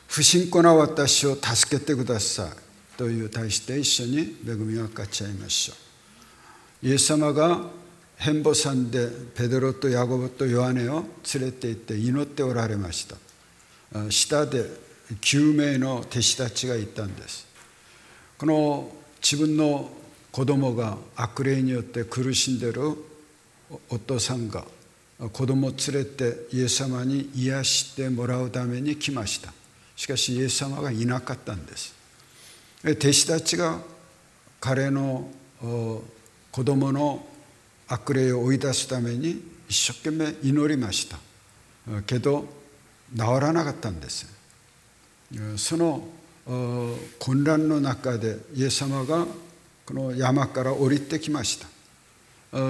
不信仰な私を助けてくださいという題して一緒に恵みを分かち合いましょう。イエス様が変貌山でペテロとヤコブとヨハネを連れて行って祈っておられました。下で9名の弟子たちがいたんです。この自分の子供が悪霊によって苦しんでいるお父さんが子供を連れてイエス様に癒してもらうために来ました。しかしイエス様がいなかったんです。弟子たちが彼の子供の悪霊を追い出すために一生懸命祈りましたけど治らなかったんです。その混乱の中でイエス様がこの山から降りてきました。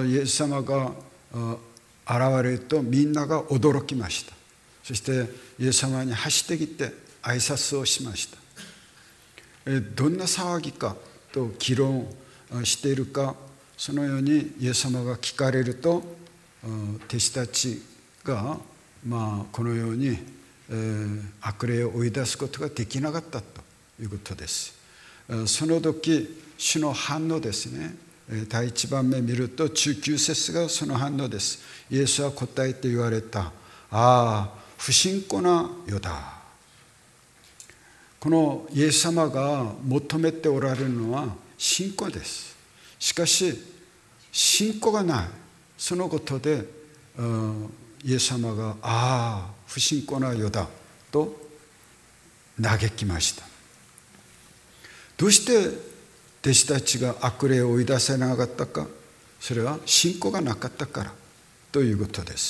イエス様が現れるとみんなが驚きました。そしてイエス様に走ってきて挨拶をしました。どんな騒ぎかと議論しているか、そのようにイエス様が聞かれると弟子たちがこのように悪霊を追い出すことができなかったということです。その時主の反応ですね。第一番目見ると19節がその反応です。イエスは答えて言われた。ああ、不信仰な世だ。このイエス様が求めておられるのは信仰です。しかし信仰がない。そのことでイエス様がああ、不信仰な世だと嘆きました。どうして弟子たちが悪霊を追い出せなかったか。それは信仰がなかったからということです。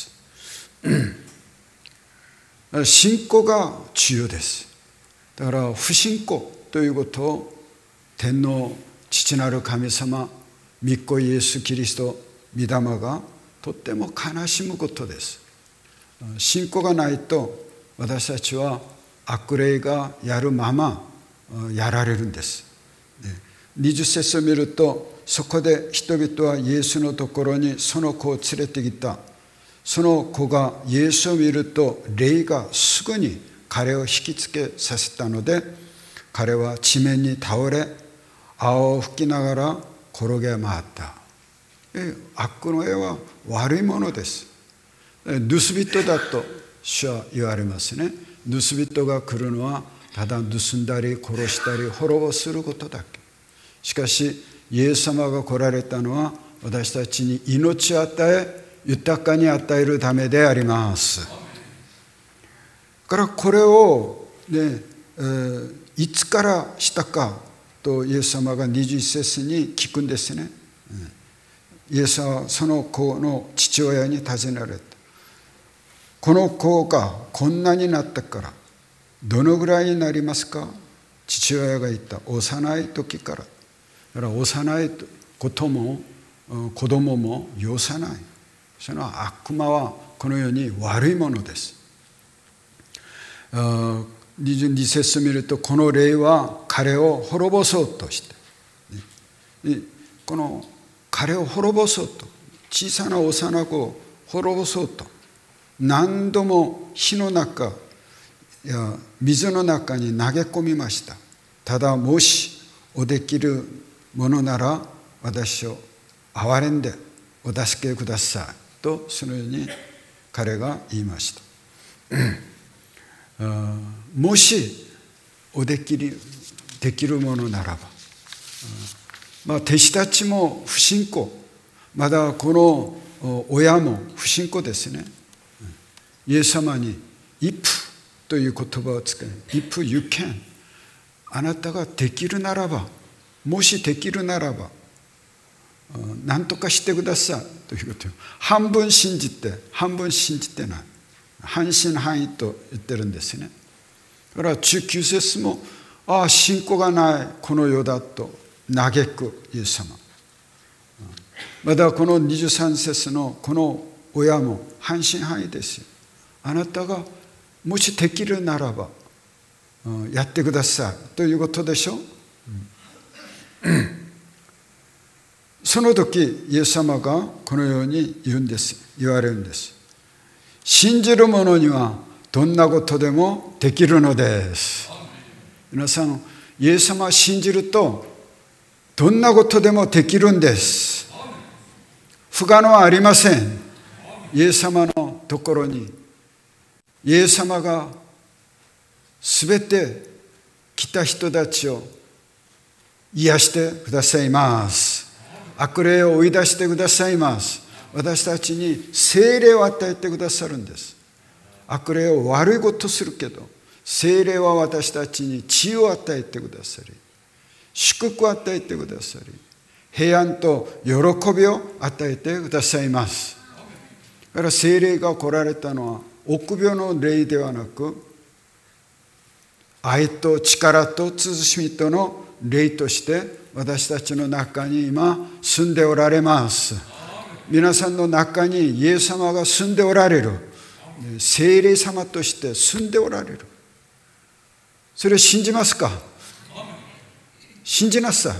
信仰が重要です。だから不信仰ということを天の父なる神様、御子イエス・キリスト、御霊がとっても悲しむことです。信仰がないと私たちは悪霊がやるままやられるんです。20節を見ると、そこで人々はイエスのところにその子を連れてきた。その子がイエスを見ると霊がすぐに彼を引きつけさせたので、彼は地面に倒れ泡を吹きながら転げ回った。悪の絵は悪いものです。盗人だと主は言われますね。盗人が来るのはただ盗んだり殺したり滅ぼすることだけ。しかしイエス様が来られたのは私たちに命を与え豊かに与えるためであります。だからこれを、いつからしたかとイエス様が21節に聞くんですね。イエスはその子の父親に尋ねられた。この子がこんなになったからどのぐらいになりますか。父親が言った。幼い時から。だから幼いことも子供も容赦ない。その悪魔はこのように悪いものです。22節を見ると、この霊は彼を滅ぼそうとして、この彼を滅ぼそうと、小さな幼子を滅ぼそうと何度も火の中や水の中に投げ込みました。ただもしおできるものなら私を憐れんでお助けくださいと、そのように彼が言いました。もしおできるものならば、弟子たちも不信仰、まだこの親も不信仰ですね。イエス様に if という言葉を使い、if you can、 あなたができるならば、もしできるならば何とかしてくださいということを半分信じて半分信じてない、半信半疑と言ってるんですね。だから19節も信仰がないこの世だと嘆くイエス様。またこの23節のこの親も半信半疑ですよ。あなたがもしできるならばやってくださいということでしょ。その時イエス様がこのように言われるんです。信じる者にはどんなことでもできるのです。皆さん、イエス様を信じるとどんなことでもできるんです。不可能はありません。イエス様のところにイエス様がすべて来た人たちを癒してくださいます。悪霊を追い出してくださいます。私たちに聖霊を与えてくださるんです。悪霊を悪いことするけど、聖霊は私たちに知恵を与えてくださり、祝福を与えてくださり、平安と喜びを与えてくださいます。だから聖霊が来られたのは臆病の霊ではなく、愛と力と慎みとの霊として私たちの中に今住んでおられます。皆さんの中にイエス様が住んでおられる。聖霊様として住んでおられる。それを信じますか？信じなさい。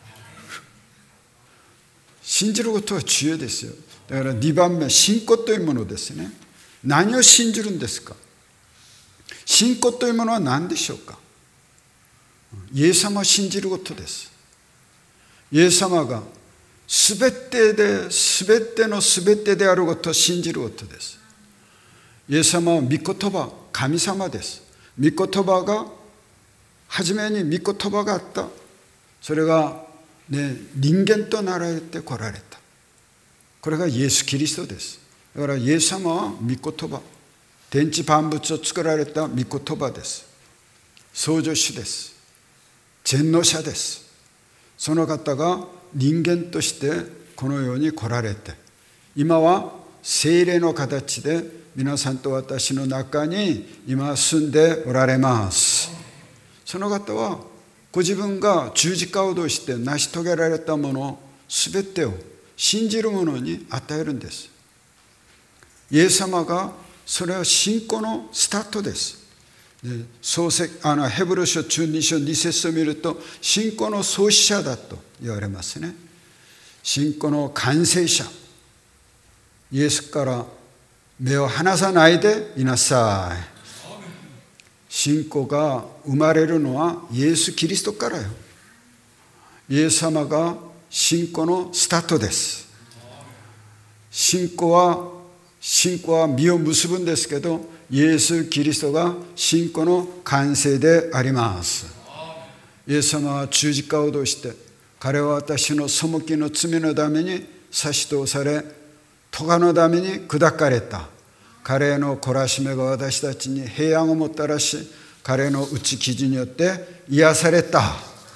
信じることは重要ですよ。だから2番目、信仰というものですね。何を信じるんですか？信仰というものは何でしょうか？イエス様を信じることです。イエス様が全ての全てであることを信じることです。イエス様は御言葉、神様です。御言葉が、初めに御言葉があった。それが、人間となられて来られた。これがイエス・キリストです。だからイエス様は御言葉、天地万物を作られた御言葉です。創造主です。全能者です。その方が人間としてこの世に来られて、今は聖霊の形で皆さんと私の中に今住んでおられます。その方はご自分が十字架を通して成し遂げられたもの全てを信じる者に与えるんです。イエス様がそれは信仰のスタートです。ヘブル書12章2節を見ると、信仰の創始者だと言われますね。信仰の完成者。イエスから目を離さないでいなさい。信仰が生まれるのはイエス・キリストからよ。イエス様が信仰のスタートです。信仰は実を結ぶんですけど、イエス・キリストが信仰の完成であります。イエス様は十字架を通して、彼は私の背きの罪のために差し通され、咎のために砕かれた。彼の懲らしめが私たちに平安をもたらし、彼の打ち傷によって癒された。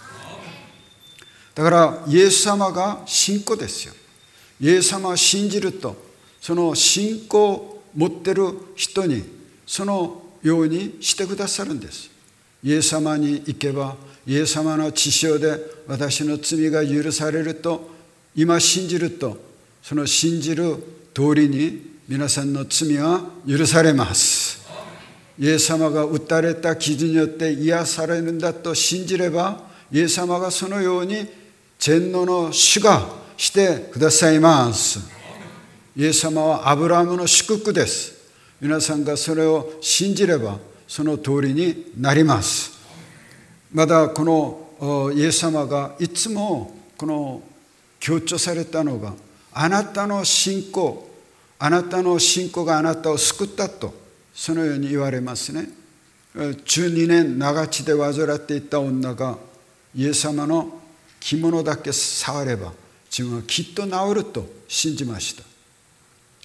だからイエス様が信仰ですよ。イエス様を信じると、その信仰を持っている人にそのようにしてくださるんです。イエス様に行けば、イエス様の血潮で私の罪が許されると今信じると、その信じる通りに皆さんの罪は許されます。イエス様が打たれた傷によって癒されるんだと信じれば、イエス様がそのように全能の主がしてくださいます。イエス様はアブラハムの祝福です。皆さんがそれを信じればその通りになります。まだこのイエス様がいつもこの強調されたのが、あなたの信仰があなたを救ったと、そのように言われますね。12年長血で患っていた女がイエス様の着物だけ触れば自分はきっと治ると信じました。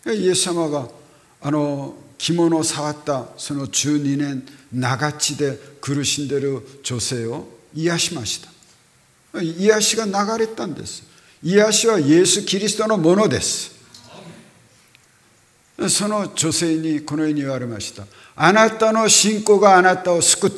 イエス様が着物を触ったその12年長血で苦しんでいる女性を癒しました。癒しが流れたんです。癒しはイエス・キリストのものです。その女性にこのように言われました。あなたの信仰があなたを救った。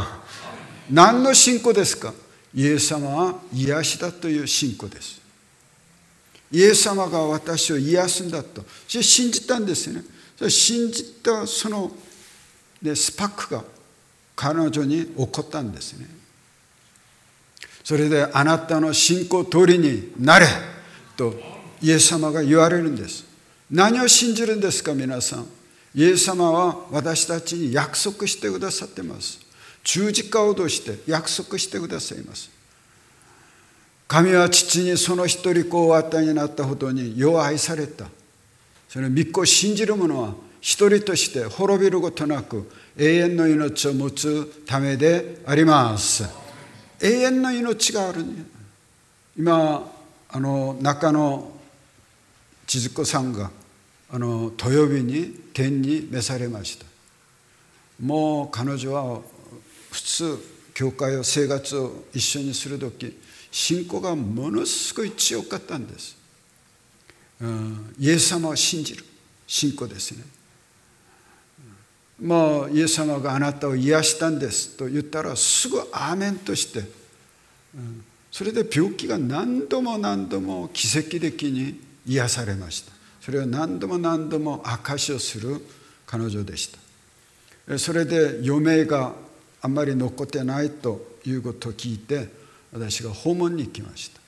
何の信仰ですか？イエス様は癒しだという信仰です。イエス様が私を癒すんだと信じたんですね。信じたそのスパックが彼女に起こったんですね。それであなたの信仰通りになれとイエス様が言われるんです。何を信じるんですか皆さん？ イエス様は私たちに約束してくださっています。十字架を通して約束してくださいます。神は父にその一人子をお与えになったほどに世を愛された。その御子を信じる者は一人として滅びることなく永遠の命を持つためであります。永遠の命がある。今中野千鶴子さんが土曜日に天に召されました。もう彼女は普通教会を生活を一緒にするとき信仰がものすごい強かったんです。イエス様を信じる信仰ですね。もうイエス様があなたを癒したんですと言ったらすぐアーメンとして、それで病気が何度も何度も奇跡的に癒されました。それを何度も何度も証しをする彼女でした。それで余命があんまり残ってないということを聞いて私が訪問に行きました。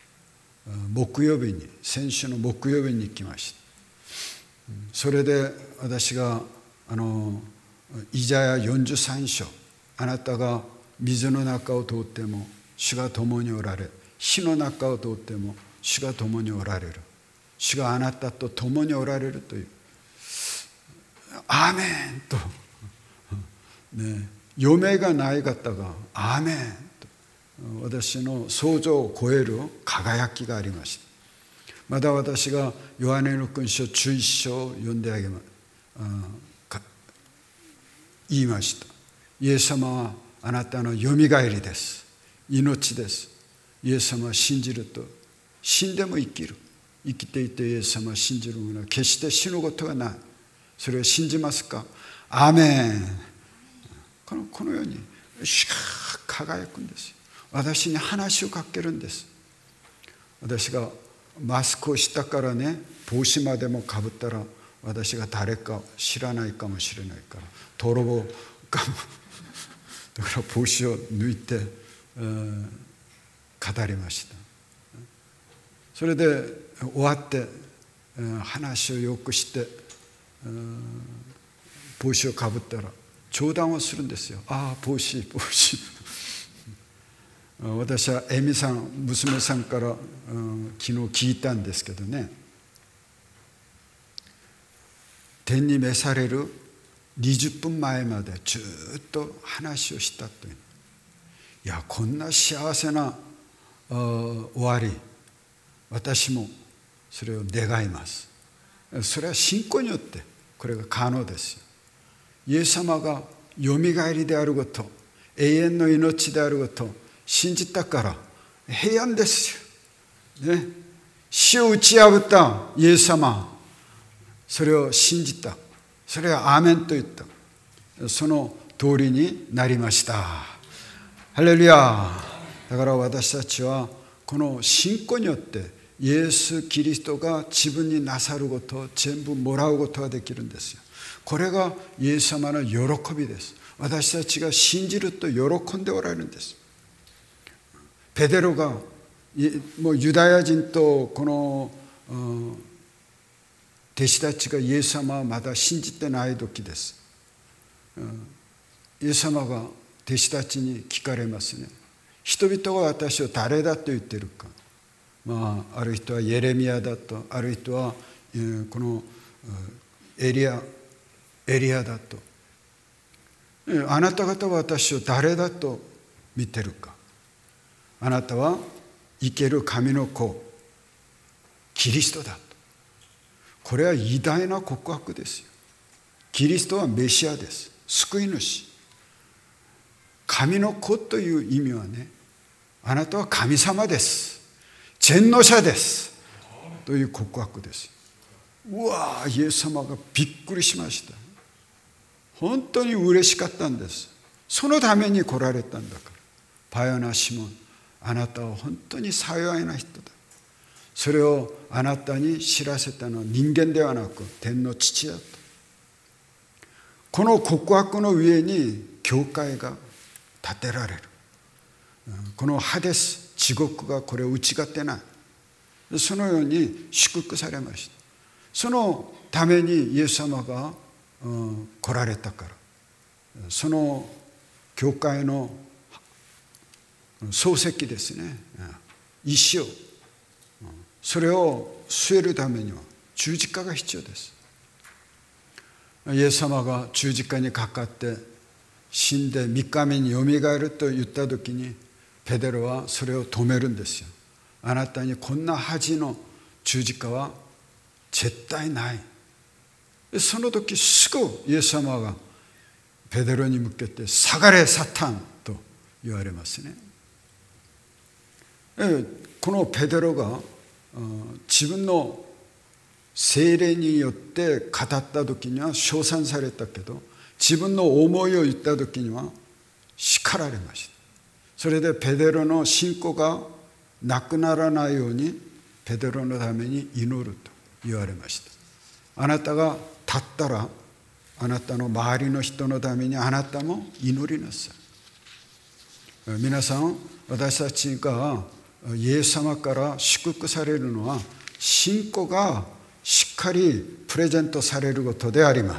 先週の木曜日に行きました。それで私がイザヤ43章、あなたが水の中を通っても主が共におられ、火の中を通っても主が共におられる、主があなたと共におられるという、アーメンと、余命がない方がアーメンと私の想像を超える輝きがありました。まだ私がヨハネの福音書11章を読んで言いました。イエス様はあなたのよみがえりです。命です。イエス様を信じると死んでも生きる。生きていてイエス様を信じる者は決して死ぬことがない。それを信じますか？アーメン。このように輝くんですよ。私に話をかけるんです。私がマスクをしたからね、帽子までもかぶったら私が誰か知らないかもしれないから泥棒かもだから帽子を抜いて語りました。それで終わって話をよくして帽子をかぶったら冗談をするんですよ。ああ帽子私はエミさん娘さんから昨日聞いたんですけどね、天に召される20分前までずっと話をしたという。いやこんな幸せな終わり、私もそれを願います。それは信仰によってこれが可能ですよ。イエス様がよみがえりであること、永遠の命であることを信じたから平安ですよ、ね、死を打ち破ったイエス様、それを信じた。それはアーメンと言った。その通りになりました。ハレルヤ。だから私たちはこの信仰によってイエス・キリストが自分になさることを全部もらうことができるんですよ。これがイエス様の喜びです。私たちが信じると喜んでおられるんです。ペテロがもうユダヤ人とこの弟子たちがイエス様はまだ信じてない時です。イエス様が弟子たちに聞かれますね。人々は私を誰だと言っているか。ある人はエレミヤだと、ある人はこのエリアだと。あなた方は私を誰だと見てるか。あなたは生ける神の子キリストだと。これは偉大な告白ですよ。キリストはメシアです。救い主。神の子という意味はね、あなたは神様です。全能者ですという告白です。うわー、イエス様がびっくりしました。本当に嬉しかったんです。そのために来られたんだから。パヨナシモン、あなたは本当に幸いな人だ。それをあなたに知らせたのは人間ではなく天の父だと。この告白の上に教会が建てられる。このハデス、地獄がこれを打ち勝てない。そのように祝福されました。そのためにイエス様が来られたから、その教会の漱石ですね、石を、それを据えるためには十字架が必要です。イエス様が十字架にかかって死んで3日目によみがえると言った時に、ペテロはそれを止めるんですよ。あなたにこんな恥の十字架は絶対ない。その時すぐイエス様がペテロに向けて、下がれサタンと言われますね。このペテロが自分の聖霊によって語った時には称賛されたけど、自分の思いを言った時には叱られました。それでペテロの信仰がなくならないようにペテロのために祈ると言われました。あなたが立ったら、あなたの周りの人のためにあなたも祈りなさい。皆さん、私たちがイエス様から祝福されるのは、信仰がしっかりプレゼントされることであります。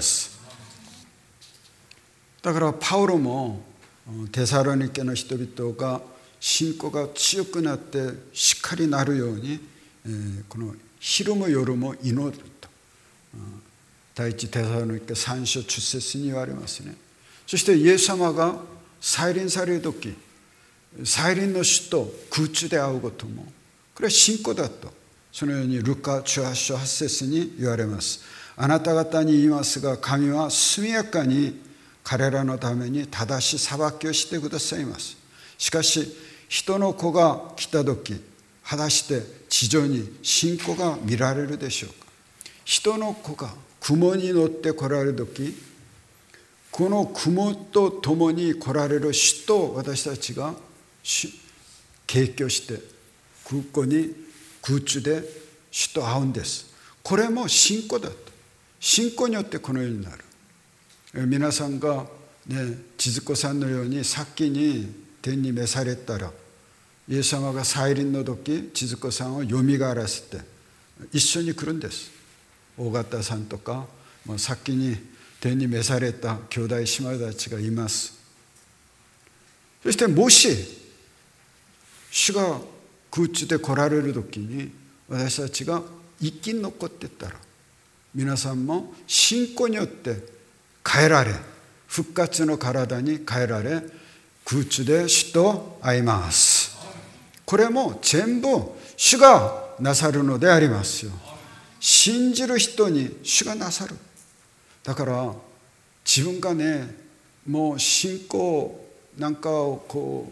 だからパウロもテサロニケの人々が信仰が強くなってしっかりなるように、この昼も夜も祈ると、第一テサロニケ3章10節に言われますね。そしてイエス様が再臨される時、再臨の主と空中で会うことも、これは信仰だと、そのようにルカ18章8節に言われます。あなた方に言いますが、神は速やかに彼らのために正し裁きをしてくださいます。しかし人の子が来た時、果たして地上に信仰が見られるでしょうか。人の子が雲に乗って来られる時、この雲と共に来られる主と私たちが景況して、空中で主と会うんです。これも信仰だと。信仰によってこのようになる。皆さんがね、千鶴子さんのように先に天に召されたら、イエス様が再臨の時、千鶴子さんをよみがえらせて一緒に来るんです。大型さんとか、先に天に召された兄弟姉妹たちがいます。そしてもし主が空中で来られる時に私たちが生き残っていったら、皆さんも信仰によって変えられ、復活の体に変えられ、空中で主と会います。これも全部主がなさるのでありますよ。信じる人に主がなさる。だから自分がね、もう信仰なんかを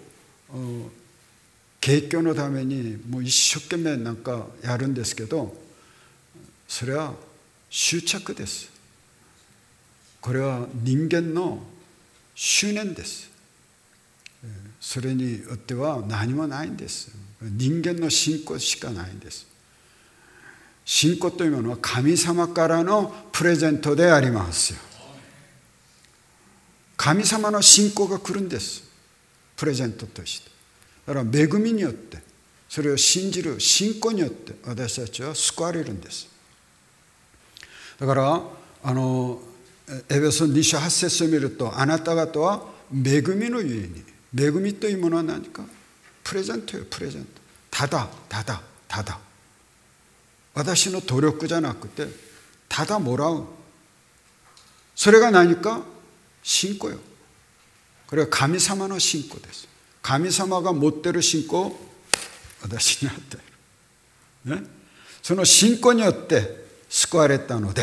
景況のためにもう一生懸命なんかやるんですけど、それは執着です。これは人間の執念です。それによっては何もないんです。人間の信仰しかないんです。信仰というものは神様からのプレゼントでありますよ。神様の信仰が来るんです。プレゼントとして。だから恵みによって、それを信じる信仰によって私たちは救われるんです。だからエペソ2章8節を見ると、あなた方は恵みのゆえに、恵みというものは何かプレゼントよ、プレゼント。ただ私の努力じゃなくて、ただもらう。それが何か信仰よ。これは神様の信仰です。神様が持っている信仰を私に与える、ね、その信仰によって救われたのです。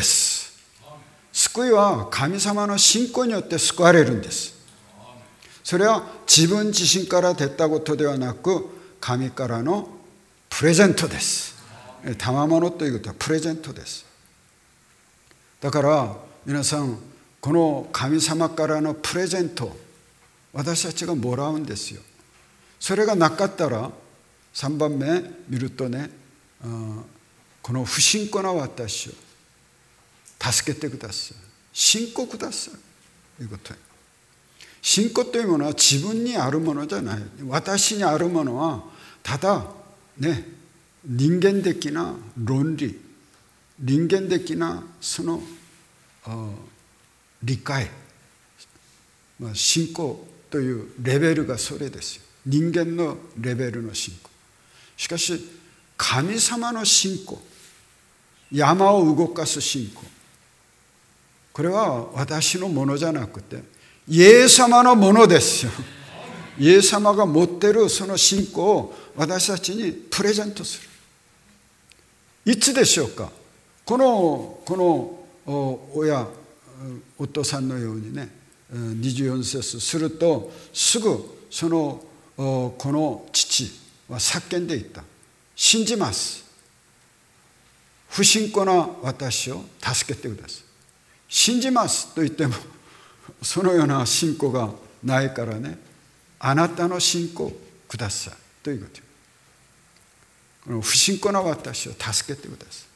救いは神様の信仰によって救われるんです。それは自分自身から出たことではなく、神からのプレゼントです。賜物ということはプレゼントです。だから皆さん、この神様からのプレゼント、私たちがもらうんですよ。それがなかったら、3番目見るとね、この不信仰な私を助けてください。信仰くださいということ。信仰というものは自分にあるものじゃない。私にあるものはただね、人間的な論理、人間的なその理解、信仰というレベルがそれですよ。人間のレベルの信仰。しかし神様の信仰、山を動かす信仰、これは私のものじゃなくてイエス様のものですよ。イエス様が持っているその信仰を私たちにプレゼントする。いつでしょうか。この親、お父さんのようにね、24節するとすぐこの父は叫んでいった。信じます。不信仰な私を助けてください。信じますと言ってもそのような信仰がないからね、あなたの信仰をくださいということ。この不信仰な私を助けてください。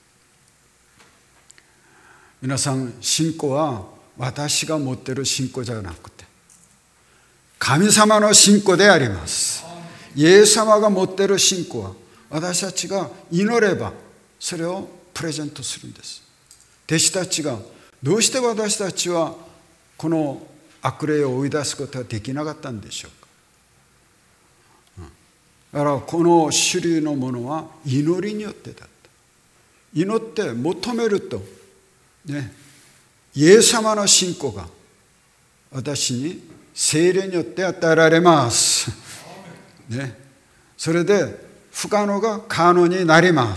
皆さん、信仰は私が持っている信仰じゃなくて神様の信仰であります。イエス様が持っている信仰は私たちが祈ればそれをプレゼントするんです。弟子たちがどうして私たちはこの悪霊を追い出すことができなかったんでしょうか。だからこの種類のものは祈りによってだった。祈って求めるとね、イエス様の信仰が私に聖霊によって与えられます、ね、それで不可能が可能になります。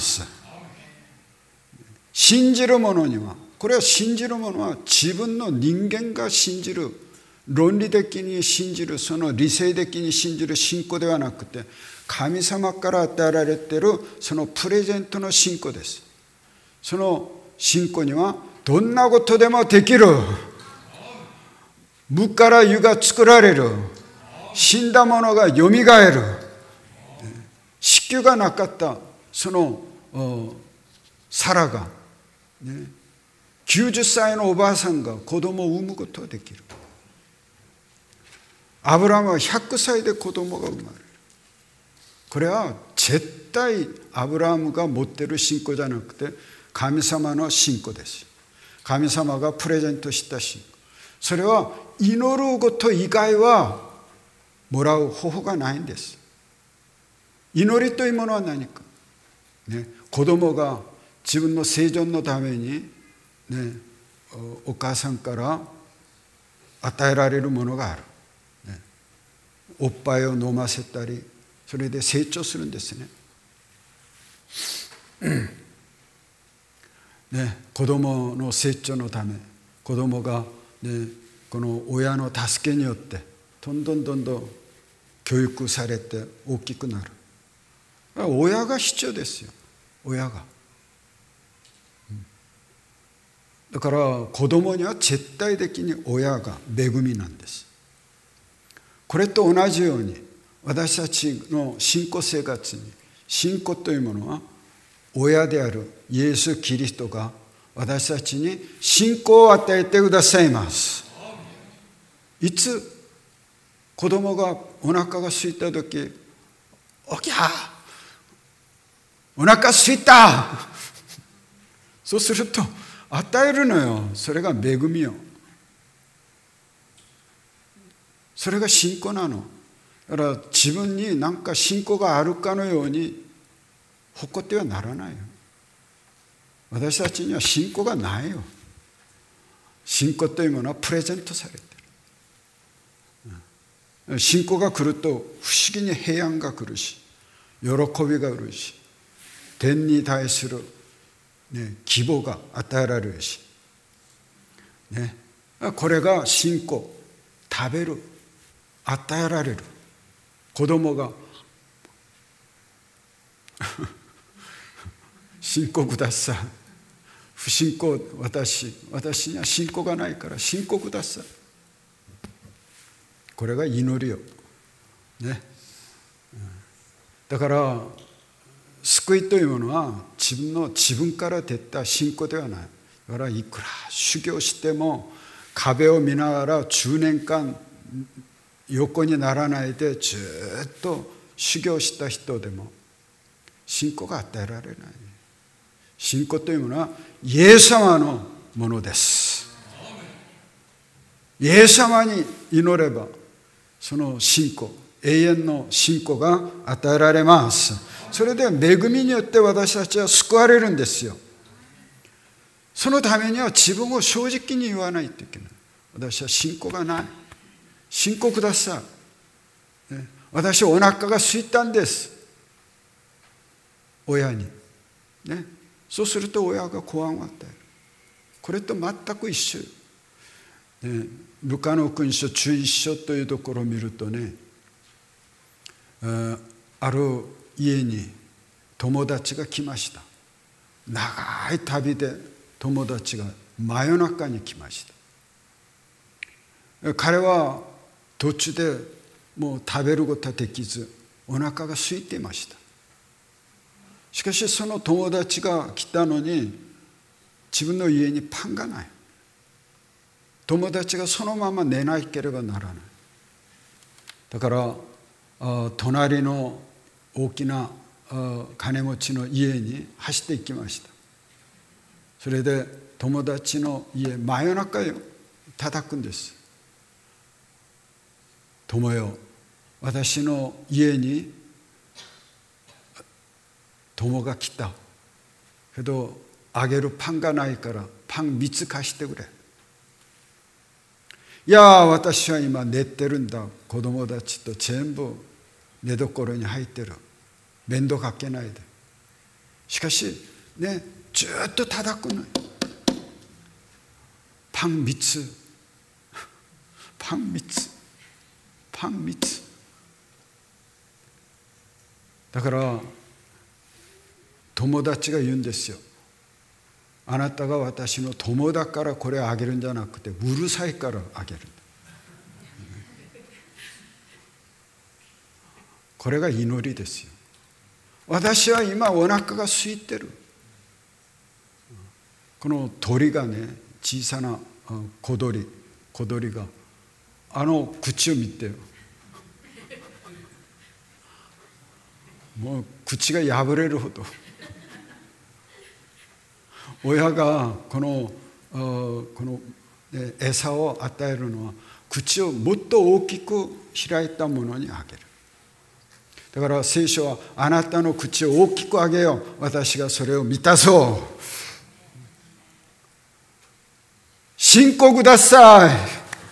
信じる者には、これは信じる者は自分の人間が信じる、論理的に信じる、その理性的に信じる信仰ではなくて神様から与えられているそのプレゼントの信仰です。その信仰にはどんなことでもできる、無から有が作られる、死んだものがよみがえる、子宮がなかったそのサラが、ね、90歳のおばあさんが子供を産むことができる。アブラムは100歳で子供が生まれる。これは絶対アブラムが持っている信仰じゃなくて神様の信仰です。神様がプレゼントした信仰。それは祈ること以外はもらう方法がないんです。祈りというものは何か、ね、子供が自分の生存のために、ね、お母さんから与えられるものがある、ね、おっぱいを飲ませたり、それで成長するんですね。ね、子供の成長のため、子供が、ね、この親の助けによってどんどん教育されて大きくなる。親が必要ですよ、親が。だから子供には絶対的に親が恵みなんです。これと同じように私たちの信仰生活に、信仰というものは親であるイエス・キリストが私たちに信仰を与えてくださいます。いつ子供がお腹が空いた時、おきゃお腹空いたそうすると与えるのよ。それが恵みよ。それが信仰なの。だから自分に何か信仰があるかのように誇ってはならないよ。私たちには信仰がないよ。信仰というものはプレゼントされている。信仰が来ると不思議に平安が来るし、喜びが来るし、天に対する、ね、希望が与えられるし、ね、これが信仰。食べる、与えられる。子供が信仰ください。不信仰、私には信仰がないから信仰ください。これが祈りよ、ね、だから救いというものは自分から出た信仰ではない。だからいくら修行しても壁を見ながら10年間横にならないでずっと修行した人でも信仰が与えられない。信仰というものはイエス様のものです。 イエス様に祈れば、その信仰、永遠の信仰が与えられます。それで恵みによって私たちは救われるんですよ。そのためには自分を正直に言わないといけない。私は信仰がない。信仰ください。私はお腹が空いたんです。親に。ね。そうすると親がご飯を与える。これと全く一緒。ルカの福音書11章というところを見るとね、ある家に友達が来ました。長い旅で友達が真夜中に来ました。彼は途中でもう食べることはできず、お腹が空いていました。しかしその友達が来たのに、自分の家にパンがない。友達がそのまま寝なければならない。だから隣の大きな金持ちの家に走って行きました。それで友達の家、真夜中よ、叩くんです。友よ、私の家に友が来たけど、あげるパンがないからパン3つ貸してくれ。いや、私は今寝てるんだ。子供たちと全部寝床に入ってる。面倒かけないで。しかしね、ずっと叩くの。パン3つ、パン3つ、パン3つ。だから友達が言うんですよ。あなたが私の友だからこれあげるんじゃなくて、うるさいからあげる。これが祈りですよ。私は今お腹が空いてる。この鳥がね、小さな小鳥が口を見てよ。もう口が破れるほど。親がこの餌を与えるのは、口をもっと大きく開いたものにあげる。だから聖書は、あなたの口を大きくあげよう、私がそれを満たそう。信仰ください。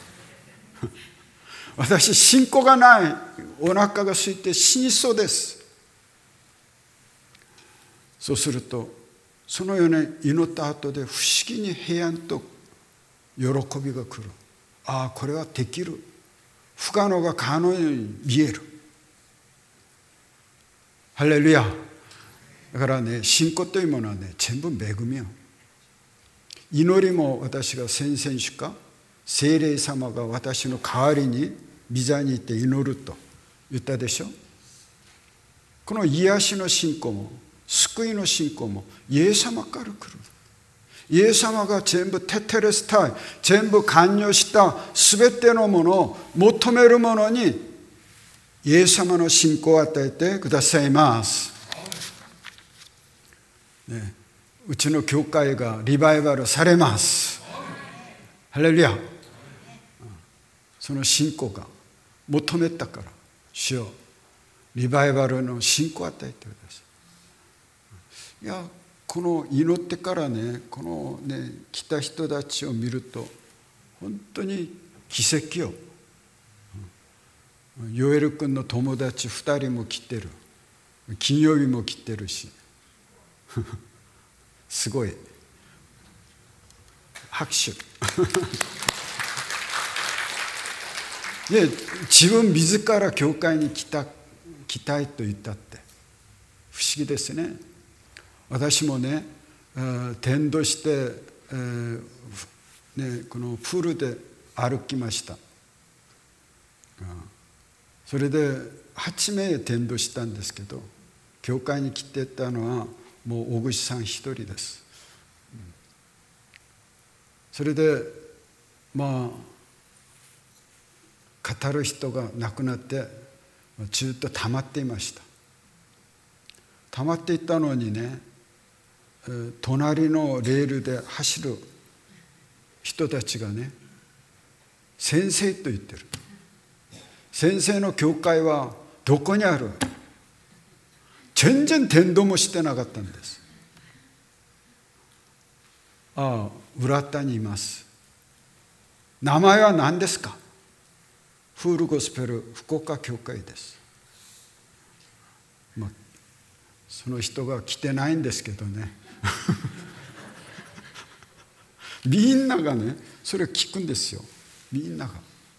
私信仰がない。お腹が空いて死にそうです。そうすると、そのように祈った後で不思議に平安と喜びが来る。ああ、これはできる。不可能が可能に見える。ハレルヤ。だからね、信仰というものはね、全部恵みよ。祈りも私が先々週か、聖霊様が私の代わりに御座に行って祈ると言ったでしょ。この癒しの信仰も救いの信仰もイエス様から来る。イエス様が全部テテレスタイ、全部関与したすべてのものを求めるものにイエス様の信仰を与えてくださいます、ね、うちの教会がリバイバルされます。ハレルヤ。その信仰が求めたから主よ、リバイバルの信仰を与えてください。いや、この祈ってからね、このね、来た人たちを見ると本当に奇跡よ。ヨエル君の友達2人も来てる。金曜日も来てるしすごい拍手で、自分自ら教会に来たいと言ったって不思議ですね。私もね、伝道して、このプールで歩きました。それで8名伝道したんですけど、教会に来てたのはもう大口さん1人です。それで語る人が亡くなってずっと溜まっていました。溜まっていったのにね、隣のレールで走る人たちがね、 先生と言ってる。先生の教会はどこにある？全然伝道もしてなかったんです。ああ、浦田にいます。名前は何ですか？フールゴスペル福岡教会です。その人が来てないんですけどねみんながねそれを聞くんですよ。みんなが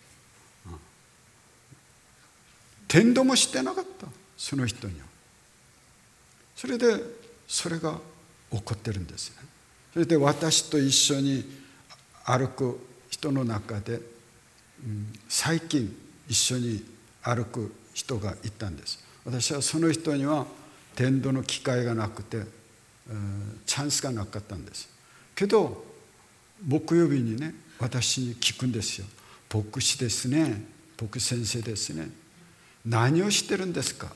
伝道もしてなかった、その人には。それでそれが起こってるんですね。それで私と一緒に歩く人の中で、最近一緒に歩く人がいたんです。私はその人には伝道の機会がなくて、チャンスがなかったんです。けど木曜日にね私に聞くんですよ。牧師ですね、牧先生ですね、何をしてるんですか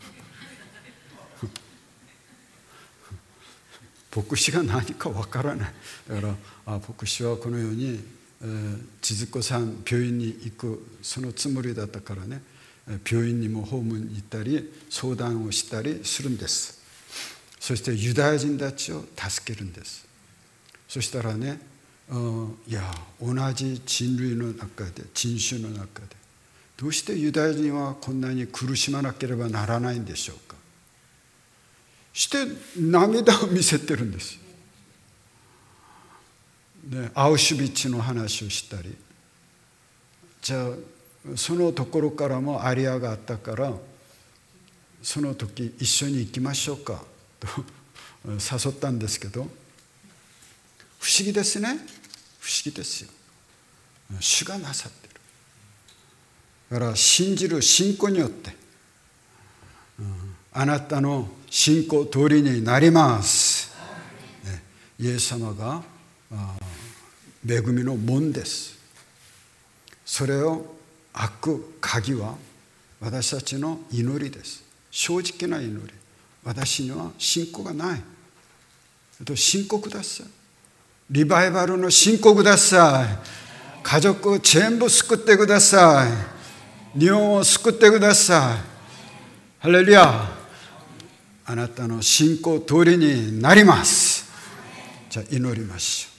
牧師が何かわからない。だから牧師はこのように、千鶴子さん病院に行くそのつもりだったからね、病院にも訪問に行ったり相談をしたりするんです。そしてユダヤ人たちを助けるんです。そしたらね、いや同じ人類の中で、人種の中でどうしてユダヤ人はこんなに苦しまなければならないんでしょうか。して涙を見せてるんですよ、ね、アウシュビッツの話をしたり、じゃあそのところからもアリアがあったからその時一緒に行きましょうかと誘ったんですけど、不思議ですね。不思議ですよ。主がなさってる。だから信じる信仰によって、あなたの信仰通りになります、ね、イエス様が恵みの門です。それを開く鍵は私たちの祈りです。正直な祈り。私には信仰がない。信仰ください。リバイバルの信仰ください。家族を全部救ってください。日本を救ってください。ハレルヤ。あなたの信仰通りになります。じゃあ祈りましょう。